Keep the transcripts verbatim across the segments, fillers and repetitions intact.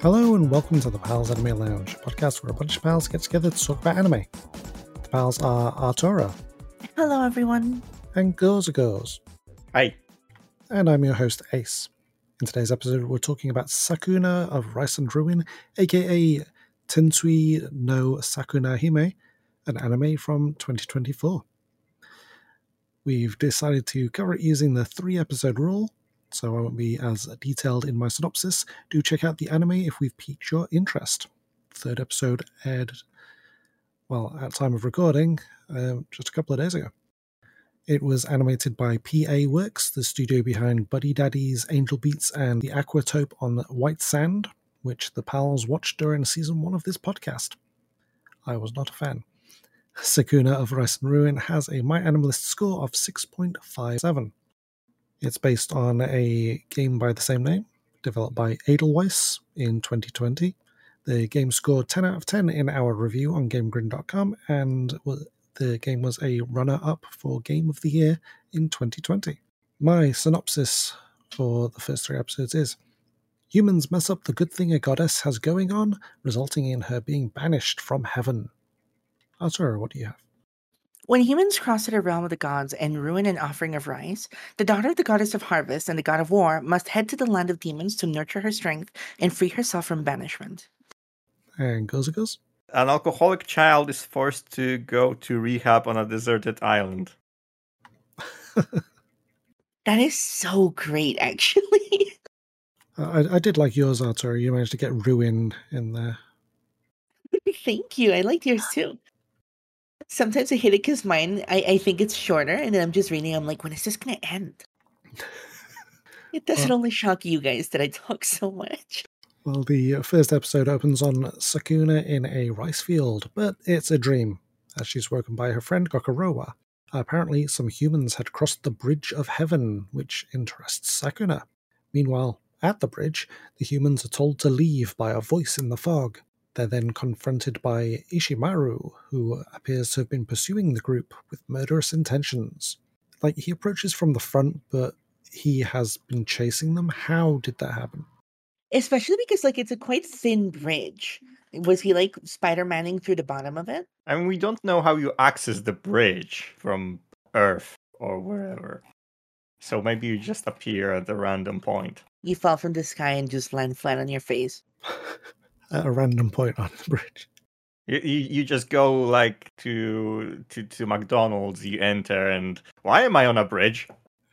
Hello and welcome to the Pals Anime Lounge, a podcast where a bunch of pals get together to talk about anime. The pals are Arturo. Hello, everyone. And Goes Goes. Hi. And I'm your host, Ace. In today's episode, we're talking about Sakuna of Rice and Ruin, aka Tensui no Sakuna Hime, an anime from twenty twenty-four. We've decided to cover it using the three-episode rule, so I won't be as detailed in my synopsis. Do check out the anime if we've piqued your interest. The third episode aired, well, at time of recording, uh, just a couple of days ago. It was animated by P A Works, the studio behind Buddy Daddies, Angel Beats, and the Aquatope on White Sand, which the pals watched during season one of this podcast. I was not a fan. Sakuna of Rice and Ruin has a My Animalist score of six point five seven. It's based on a game by the same name, developed by Edelweiss in twenty twenty. The game scored ten out of ten in our review on GameGrin dot com, and the game was a runner-up for Game of the Year in twenty twenty. My synopsis for the first three episodes is: humans mess up the good thing a goddess has going on, resulting in her being banished from heaven. Arturo, what do you have? When humans cross to the realm of the gods and ruin an offering of rice, the daughter of the goddess of harvest and the god of war must head to the land of demons to nurture her strength and free herself from banishment. And Goes Goes? An alcoholic child is forced to go to rehab on a deserted island. That is so great, actually. I, I did like yours, Arturo. You managed to get Ruin in there. Thank you. I liked yours too. Sometimes I hate it because mine, I, I think it's shorter, and then I'm just reading, I'm like, when is this going to end? It doesn't well, only shock you guys that I talk so much. Well, the first episode opens on Sakuna in a rice field, but it's a dream, as she's woken by her friend Gokorowa. Apparently, some humans had crossed the Bridge of Heaven, which interests Sakuna. Meanwhile, at the bridge, the humans are told to leave by a voice in the fog. They're then confronted by Ishimaru, who appears to have been pursuing the group with murderous intentions. Like, he approaches from the front, but he has been chasing them. How did that happen? Especially because, like, it's a quite thin bridge. Was he, like, Spider-Manning through the bottom of it? I mean, we don't know how you access the bridge from Earth or wherever. So maybe you just appear at a random point. You fall from the sky and just land flat on your face. At a random point on the bridge. You, you you just go like to to to McDonald's. You enter, and why am I on a bridge?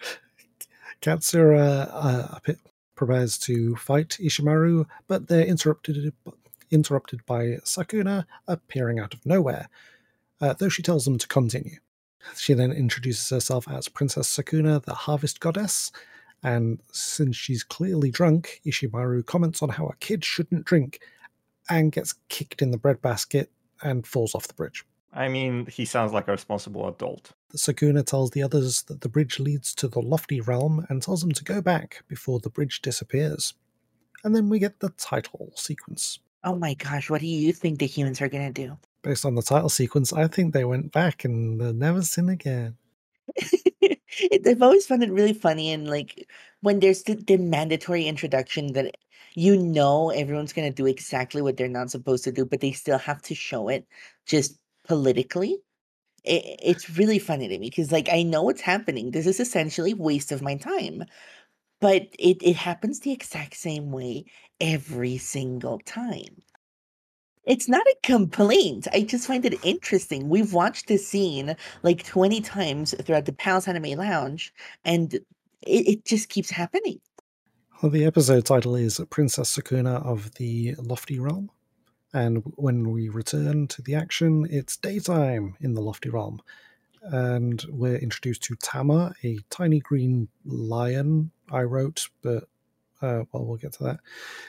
Katsura uh, prepares to fight Ishimaru, but they're interrupted interrupted by Sakuna appearing out of nowhere. Uh, though she tells them to continue. She then introduces herself as Princess Sakuna, the Harvest Goddess. And since she's clearly drunk, Ishimaru comments on how a kid shouldn't drink and gets kicked in the breadbasket and falls off the bridge. I mean, he sounds like a responsible adult. Sakuna tells the others that the bridge leads to the Lofty Realm and tells them to go back before the bridge disappears. And then we get the title sequence. Oh my gosh, what do you think the humans are going to do? Based on the title sequence, I think they went back and they'll never sin again. I've always found it really funny, and like when there's the, the mandatory introduction that you know everyone's going to do exactly what they're not supposed to do, but they still have to show it just politically. It, it's really funny to me because, like, I know what's happening. This is essentially waste of my time, but it, it happens the exact same way every single time. It's not a complaint. I just find it interesting. We've watched this scene like twenty times throughout the Pals Anime Lounge, and it, it just keeps happening. Well, the episode title is Princess Sakuna of the Lofty Realm. And when we return to the action, it's daytime in the Lofty Realm. And we're introduced to Tama, a tiny green lion, I wrote, but, uh, well, we'll get to that.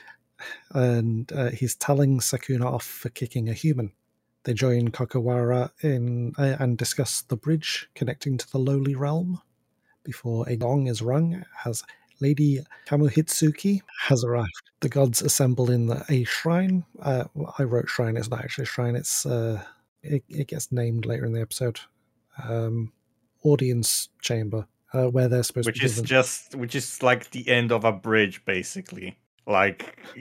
And uh, he's telling Sakuna off for kicking a human. They join Kokowara in uh, and discuss the bridge connecting to the lowly realm before a gong is rung as Lady Kamuhitsuki has arrived. The gods assemble in a shrine. Uh, I wrote shrine, it's not actually a shrine, it's uh, it, it gets named later in the episode. Um, audience chamber, uh, where they're supposed which to be is given. just which is like the end of a bridge, basically. Like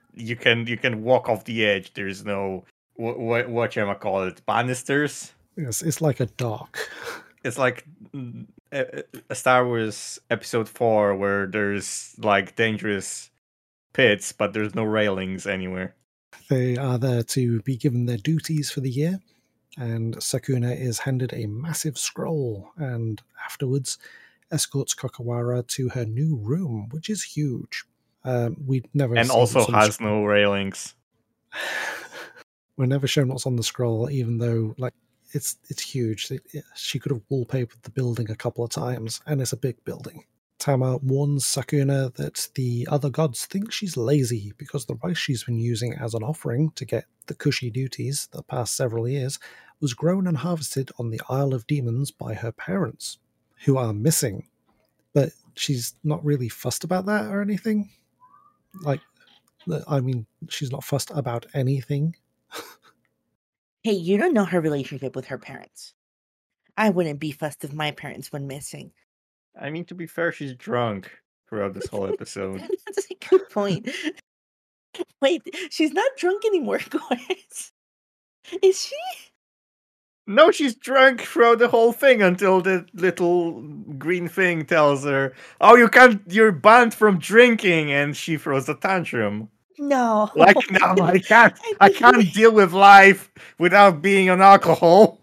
you can you can walk off the edge. There's no what what what am I call it banisters. It's, it's like a dock. It's like a, a Star Wars Episode Four where there's like dangerous pits, but there's no railings anywhere. They are there to be given their duties for the year, and Sakuna is handed a massive scroll, and afterwards escorts Kokowara to her new room, which is huge. Um, we'd never and seen also what's on the has scroll. no railings. We're never shown what's on the scroll, even though like it's it's huge. It, it, she could have wallpapered the building a couple of times, and it's a big building. Tama warns Sakuna that the other gods think she's lazy because the rice she's been using as an offering to get the cushy duties the past several years was grown and harvested on the Isle of Demons by her parents, who are missing. But she's not really fussed about that or anything. Like, I mean, she's not fussed about anything. Hey, you don't know her relationship with her parents. I wouldn't be fussed if my parents went missing. I mean, to be fair, she's drunk throughout this whole episode. That's a good point. Wait, she's not drunk anymore, guys. Is she? No, she's drunk throughout the whole thing until the little green thing tells her, "Oh, you can't. You're banned from drinking," and she throws a tantrum. No. Like, no, I can't. I can't deal with life without being on alcohol.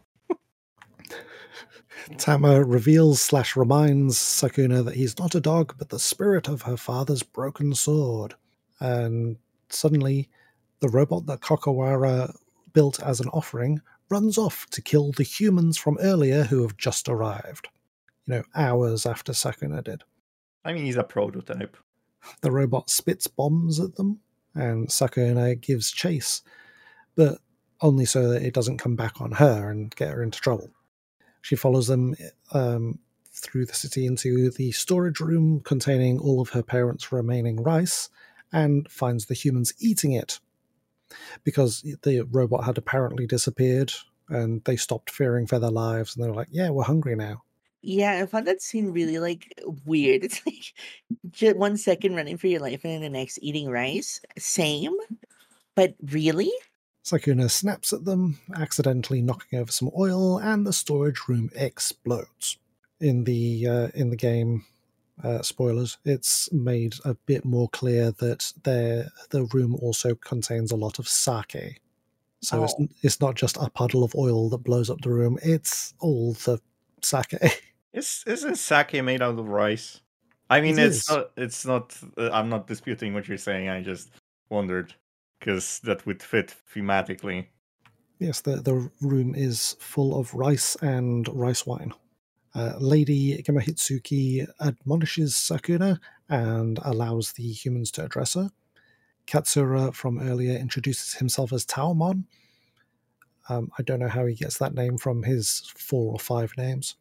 Tama reveals slash reminds Sakuna that he's not a dog, but the spirit of her father's broken sword. And suddenly, the robot that Kokowara built as an offering runs off to kill the humans from earlier who have just arrived. You know, hours after Sakuna did. I mean, he's a prototype. The robot spits bombs at them, and Sakuna gives chase, but only so that it doesn't come back on her and get her into trouble. She follows them um, through the city into the storage room containing all of her parents' remaining rice and finds the humans eating it because the robot had apparently disappeared and they stopped fearing for their lives and they were like, yeah, we're hungry now. Yeah, I found that scene really like weird. It's like just one second running for your life and then the next eating rice. Same, but really? Sakuna snaps at them, accidentally knocking over some oil, and the storage room explodes. In the uh, in the game, uh, spoilers, it's made a bit more clear that the the room also contains a lot of sake. So Oh. it's it's not just a puddle of oil that blows up the room; it's all the sake. Is isn't sake made out of rice? I mean, It it's is. not. It's not. Uh, I'm not disputing what you're saying. I just wondered because that would fit thematically. Yes, the the room is full of rice and rice wine. Uh, Lady Gamahitsuki admonishes Sakuna and allows the humans to address her. Katsura from earlier introduces himself as Taomon. Um, I don't know how he gets that name from his four or five names.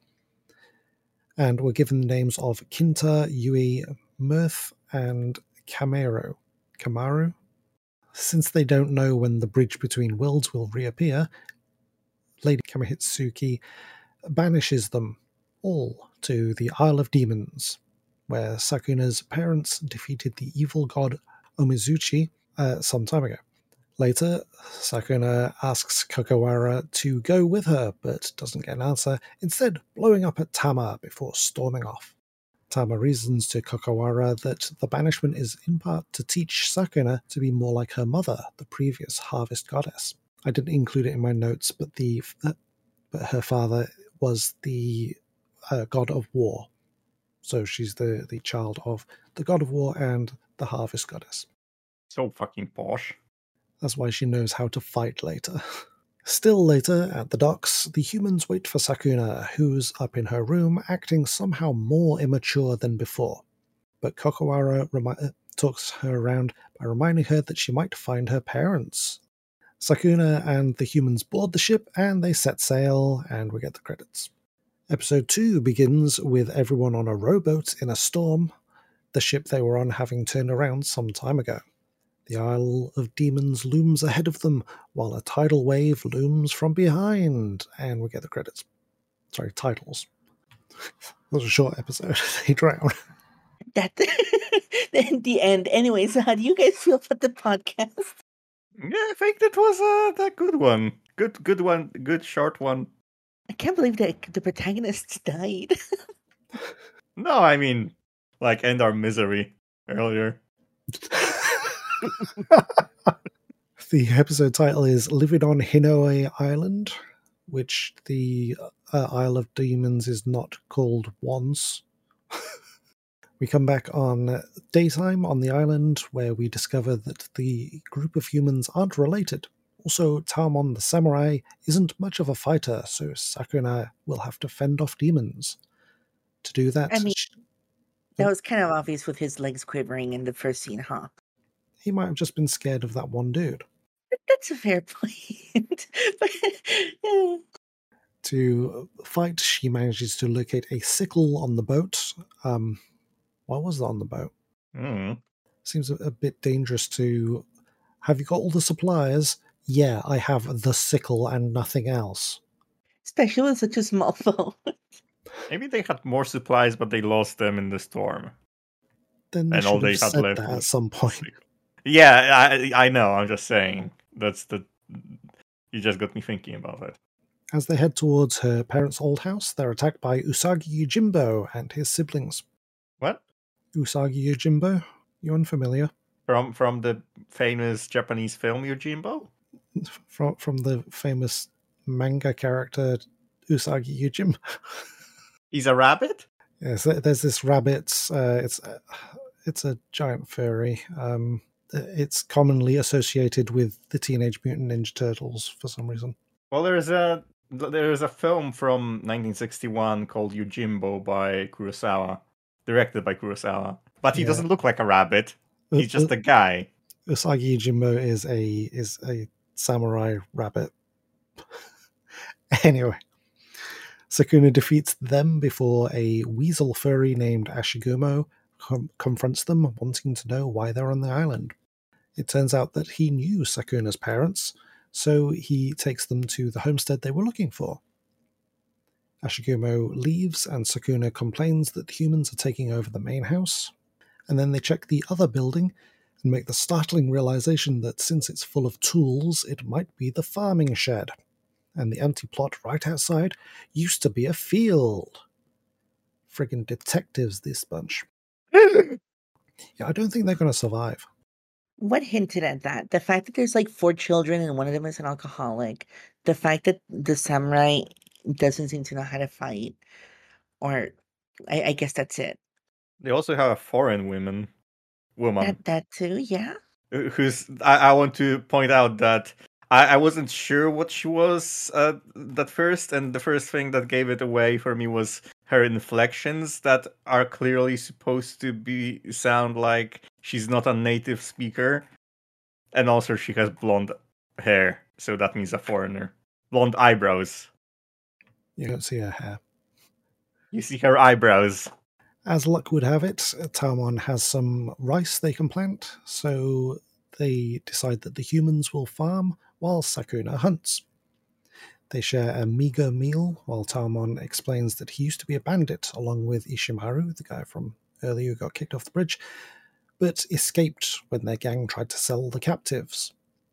And we're given the names of Kinta, Yui, Mirth, and Camaro. Kamaru? Since they don't know when the bridge between worlds will reappear, Lady Gamahitsuki banishes them all to the Isle of Demons, where Sakuna's parents defeated the evil god Omizuchi uh, some time ago. Later, Sakuna asks Kokowara to go with her, but doesn't get an answer, instead blowing up at Tama before storming off. Tama reasons to Kokowara that the banishment is in part to teach Sakuna to be more like her mother, the previous harvest goddess. I didn't include it in my notes, but the uh, but her father was the uh, god of war. So she's the, the child of the god of war and the harvest goddess. So fucking posh. That's why she knows how to fight later. Still later, at the docks, the humans wait for Sakuna, who's up in her room, acting somehow more immature than before. But Kokowara remi- talks her around by reminding her that she might find her parents. Sakuna and the humans board the ship, and they set sail, and we get the credits. Episode two begins with everyone on a rowboat in a storm, the ship they were on having turned around some time ago. The Isle of Demons looms ahead of them, while a tidal wave looms from behind, and we get the credits. Sorry, titles. It was a short episode. They drown. That in the end. Anyway, so how do you guys feel about the podcast? Yeah, I think that was a, a good one. Good, good one. Good short one. I can't believe that the protagonist died. No, I mean, like, end our misery earlier. The episode title is Living on Hinoe Island, which the uh, Isle of Demons is not called once. We come back on daytime on the island, where we discover that the group of humans aren't related. Also, Taomon the samurai isn't much of a fighter, so Sakuna will have to fend off demons. To do that, I mean, she- that was kind of obvious with his legs quivering in the first scene, huh? he might have just been scared of that one dude. That's a fair point. But, yeah. To fight, she manages to locate a sickle on the boat. Um, what was that on the boat? Mm. Seems a, a bit dangerous to... Have you got all the supplies? Yeah, I have the sickle and nothing else. Especially with such a small boat. Maybe they had more supplies, but they lost them in the storm. Then they And all should they have had said left that at was some point. Yeah, I I know. I'm just saying. That's the. You just got me thinking about it. As they head towards her parents' old house, they're attacked by Usagi Yojimbo and his siblings. What? Usagi Yojimbo? You unfamiliar? From from the famous Japanese film Yojimbo? From from the famous manga character Usagi Yojimbo. He's a rabbit? Yes, there's this rabbit. Uh, it's uh, it's a giant furry. Um, it's commonly associated with the Teenage Mutant Ninja Turtles for some reason. Well, there's a there's a film from nineteen sixty-one called Yojimbo by Kurosawa, directed by Kurosawa. But he Yeah. doesn't look like a rabbit. He's just Uh, a guy. Usagi Yojimbo is a is a samurai rabbit. Anyway, Sakuna defeats them before a weasel furry named Ashigumo com- confronts them, wanting to know why they're on the island. It turns out that he knew Sakuna's parents, so he takes them to the homestead they were looking for. Ashigumo leaves, and Sakuna complains that humans are taking over the main house, and then they check the other building and make the startling realization that since it's full of tools, it might be the farming shed. And the empty plot right outside used to be a field. Friggin' detectives, this bunch. Yeah, I don't think they're going to survive. What hinted at that? The fact that there's like four children and one of them is an alcoholic. The fact that the samurai doesn't seem to know how to fight. Or I, I guess that's it. They also have a foreign woman, woman. That that too, yeah. Who's I, I want to point out that I, I wasn't sure what she was uh, at first, and the first thing that gave it away for me was her inflections that are clearly supposed to be sound like she's not a native speaker, and also she has blonde hair, so that means a foreigner. Blonde eyebrows. You don't see her hair. You see her eyebrows. As luck would have it, Taomon has some rice they can plant, so they decide that the humans will farm while Sakuna hunts. They share a meager meal while Taomon explains that he used to be a bandit along with Ishimaru, the guy from earlier who got kicked off the bridge, but escaped when their gang tried to sell the captives,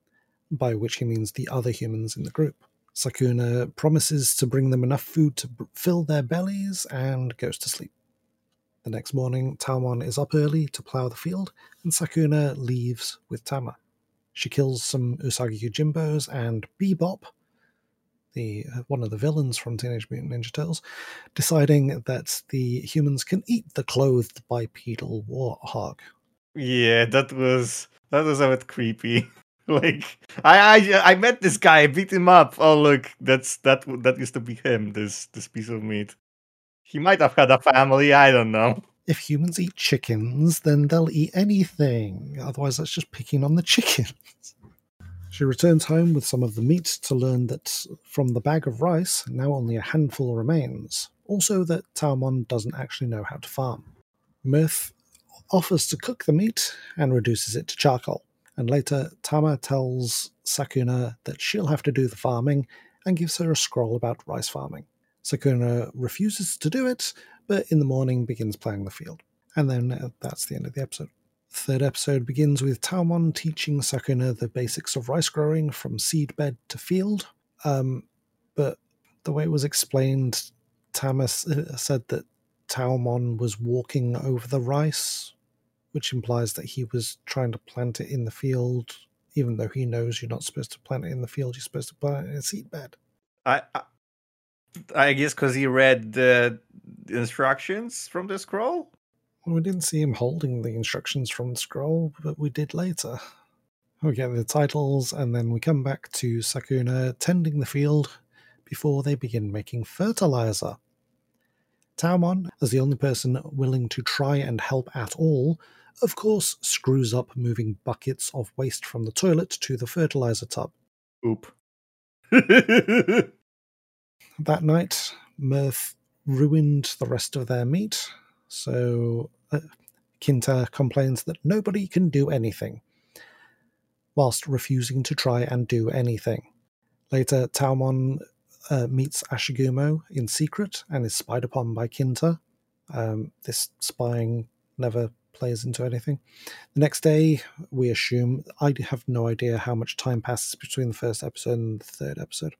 by which he means the other humans in the group. Sakuna promises to bring them enough food to b- fill their bellies and goes to sleep. The next morning, Taomon is up early to plough the field, and Sakuna leaves with Tama. She kills some Usagi Yojimbos and Bebop, the uh, one of the villains from Teenage Mutant Ninja Turtles, deciding that the humans can eat the clothed bipedal warthog. Yeah, that was that was a bit creepy. Like I, I I met this guy, I beat him up. Oh look, that's that that used to be him. This this piece of meat. He might have had a family. I don't know. If humans eat chickens, then they'll eat anything. Otherwise, that's just picking on the chickens. She returns home with some of the meat to learn that from the bag of rice, now only a handful remains. Also that Taomon doesn't actually know how to farm. Mirth offers to cook the meat and reduces it to charcoal. And later, Tama tells Sakuna that she'll have to do the farming and gives her a scroll about rice farming. Sakuna refuses to do it, but in the morning begins ploughing the field. And then uh, that's the end of the episode. The third episode begins with Taomon teaching Sakuna the basics of rice growing from seedbed to field. Um, but the way it was explained, Tamas uh, said that Taomon was walking over the rice, which implies that he was trying to plant it in the field, even though he knows you're not supposed to plant it in the field, you're supposed to plant it in a seedbed. I, I, I guess because he read the instructions from the scroll? Well, we didn't see him holding the instructions from the scroll, but we did later. We get the titles, and then we come back to Sakuna tending the field before they begin making fertilizer. Taomon, as the only person willing to try and help at all, of course screws up moving buckets of waste from the toilet to the fertilizer tub. Oop. That night, Mirth ruined the rest of their meat, so uh, Kinta complains that nobody can do anything, whilst refusing to try and do anything. Later, Taomon uh, meets Ashigumo in secret and is spied upon by Kinta. Um, this spying never plays into anything. The next day, we assume, I have no idea how much time passes between the first episode and the third episode.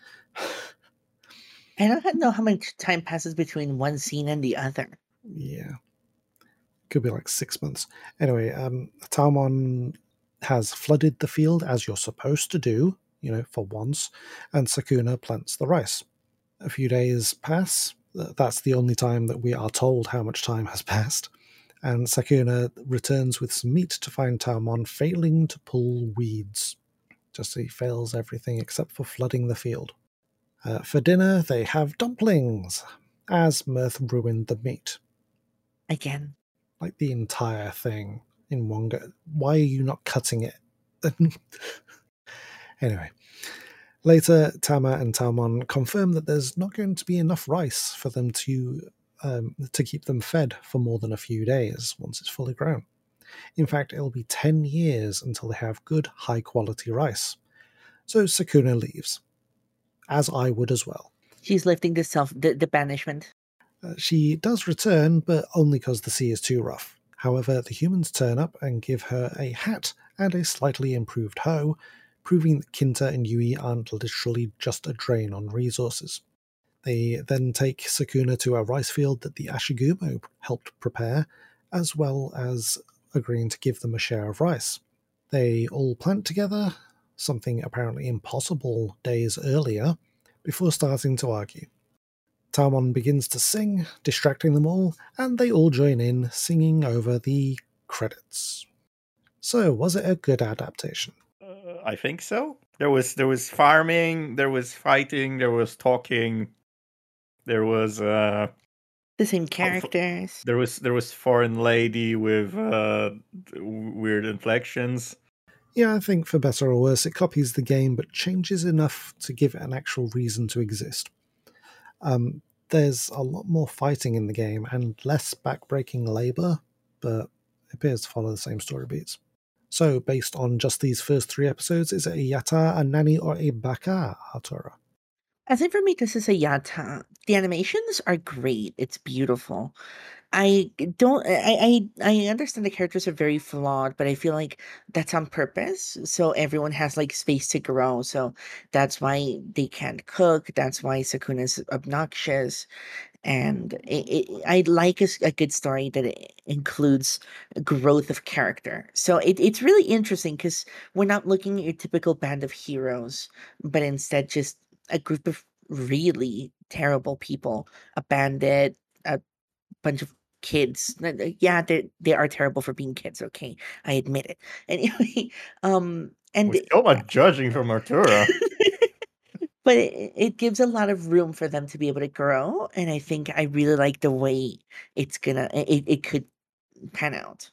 I don't know how much time passes between one scene and the other. Yeah. Could be like six months. Anyway, um, Taomon has flooded the field as you're supposed to do, you know, for once, and Sakuna plants the rice. A few days pass. That's the only time that we are told how much time has passed. And Sakuna returns with some meat to find Taomon failing to pull weeds. Just he fails everything except for flooding the field. Uh, for dinner, they have dumplings, as Mirth ruined the meat. Again. Like the entire thing in one go. Why are you not cutting it? Anyway. Later, Tama and Taomon confirm that there's not going to be enough rice for them to um, to keep them fed for more than a few days once it's fully grown. In fact, it'll be ten years until they have good, high-quality rice. So Sakuna leaves, as I would as well. She's lifting the self the, the banishment. Uh, she does return, but only because the sea is too rough. However, the humans turn up and give her a hat and a slightly improved hoe, proving that Kinta and Yui aren't literally just a drain on resources. They then take Sakuna to a rice field that the Ashigumo helped prepare, as well as agreeing to give them a share of rice. They all plant together, something apparently impossible days earlier, before starting to argue. Taomon begins to sing, distracting them all, and they all join in, singing over the credits. So, was it a good adaptation? Uh, I think so. There was there was farming, there was fighting, there was talking, there was uh, the same characters. There was there was foreign lady with uh, weird inflections. Yeah, I think for better or worse, it copies the game but changes enough to give it an actual reason to exist. Um, there's a lot more fighting in the game and less backbreaking labour, but it appears to follow the same story beats. So, based on just these first three episodes, is it a Yatta, a Nani, or a Baka, Artura? I think for me, this is a Yatta. The animations are great. It's beautiful. I don't. I, I I understand the characters are very flawed, but I feel like that's on purpose. So everyone has like space to grow. So that's why they can't cook. That's why Sakuna's obnoxious. And it, it, I like a, a good story that it includes growth of character. So it, it's really interesting because we're not looking at your typical band of heroes, but instead just a group of really terrible people, a bandit, a bunch of kids. Yeah, they they are terrible for being kids. Okay, I admit it. Anyway, um, and we're still not judging from Artura. But it, it gives a lot of room for them to be able to grow, and I think I really like the way it's gonna it, it could pan out.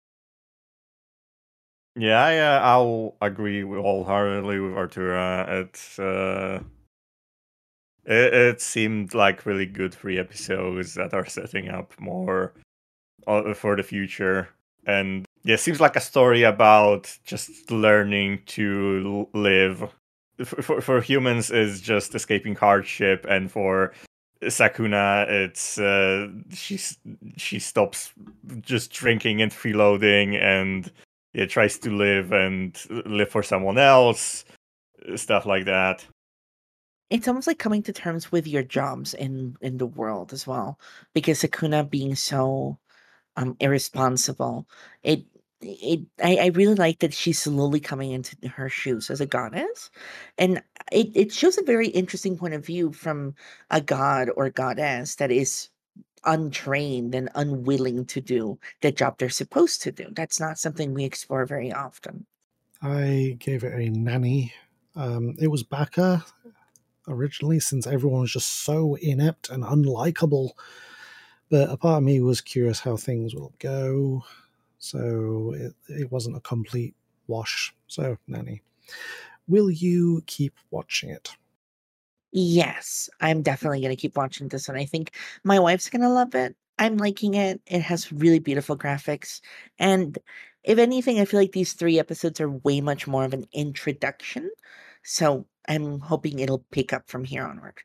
Yeah, yeah, I'll agree wholeheartedly with Artura. It's uh, it, it seemed like really good three episodes that are setting up more uh, for the future, and yeah, it seems like a story about just learning to live. For, for, for humans is just escaping hardship, and for Sakuna, it's uh, she's she stops just drinking and freeloading, and yeah, tries to live and live for someone else, stuff like that. It's almost like coming to terms with your jobs in in the world as well, because Sakuna being so um irresponsible, it it I, I really like that she's slowly coming into her shoes as a goddess, and it, it shows a very interesting point of view from a god or goddess that is untrained and unwilling to do the job they're supposed to do. That's not something we explore very often. I gave it a nanny. Um, it was Baka originally, since everyone was just so inept and unlikable. But a part of me was curious how things will go, so it, it wasn't a complete wash. So, nanny. Will you keep watching it? Yes, I'm definitely gonna keep watching this one. I think my wife's gonna love it. I'm liking it. It has really beautiful graphics. And if anything, I feel like these three episodes are way much more of an introduction. So I'm hoping it'll pick up from here onward.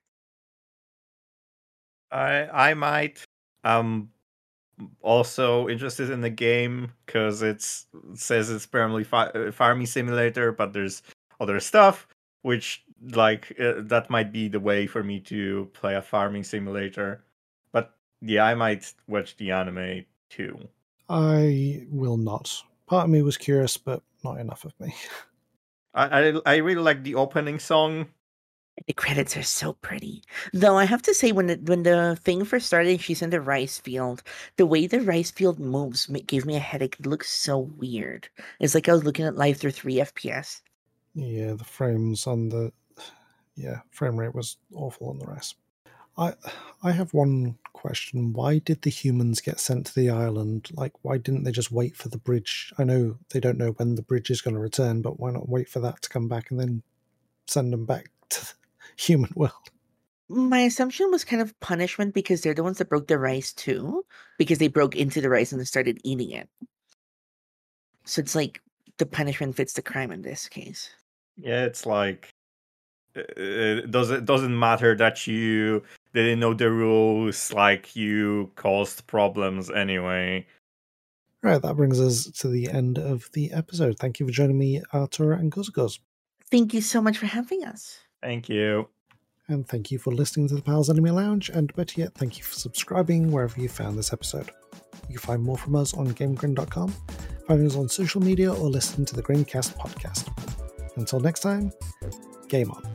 I I might. Um, also interested in the game because it's it says it's primarily fi- farming simulator, but there's other stuff which like uh, that might be the way for me to play a farming simulator. But yeah, I might watch the anime too. I will not. Part of me was curious, but not enough of me. I I, I really like the opening song. The credits are so pretty. Though I have to say, when the, when the thing first started, and she's in the rice field. The way the rice field moves ma- gave me a headache. It looks so weird. It's like I was looking at live through three F P S. Yeah, the frames on the yeah frame rate was awful on the rest. I I have one question. Why did the humans get sent to the island? Like, why didn't they just wait for the bridge? I know they don't know when the bridge is going to return, but why not wait for that to come back and then send them back to the human world? My assumption was kind of punishment because they're the ones that broke the rice too, because they broke into the rice and then started eating it. So it's like the punishment fits the crime in this case. Yeah, it's like it doesn't doesn't matter that you didn't know the rules, like you caused problems anyway. Right, that brings us to the end of the episode. Thank you for joining me, Artura and Guzguz. Thank you so much for having us. Thank you. And thank you for listening to the Pals Anime Lounge, and better yet, thank you for subscribing wherever you found this episode. You can find more from us on GameGrin dot com, find us on social media, or listen to the Graincast podcast. Until next time, game on.